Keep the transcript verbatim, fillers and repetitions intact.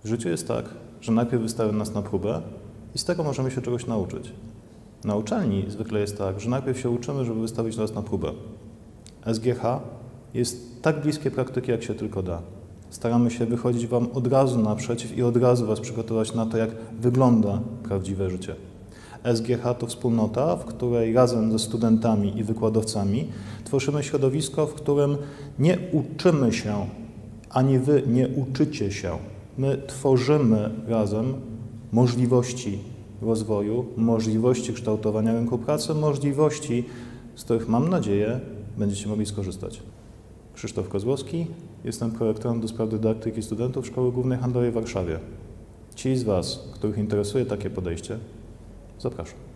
W życiu jest tak, że najpierw wystawią nas na próbę i z tego możemy się czegoś nauczyć. Na uczelni zwykle jest tak, że najpierw się uczymy, żeby wystawić nas na próbę. S G H jest tak bliskie praktyki, jak się tylko da. Staramy się wychodzić Wam od razu naprzeciw i od razu Was przygotować na to, jak wygląda prawdziwe życie. S G H to wspólnota, w której razem ze studentami i wykładowcami tworzymy środowisko, w którym nie uczymy się, ani Wy nie uczycie się. My tworzymy razem możliwości rozwoju, możliwości kształtowania rynku pracy, możliwości, z których mam nadzieję będziecie mogli skorzystać. Krzysztof Kozłowski, jestem prorektorem do spraw dydaktyki studentów Szkoły Głównej Handlowej w Warszawie. Ci z Was, których interesuje takie podejście, zapraszam.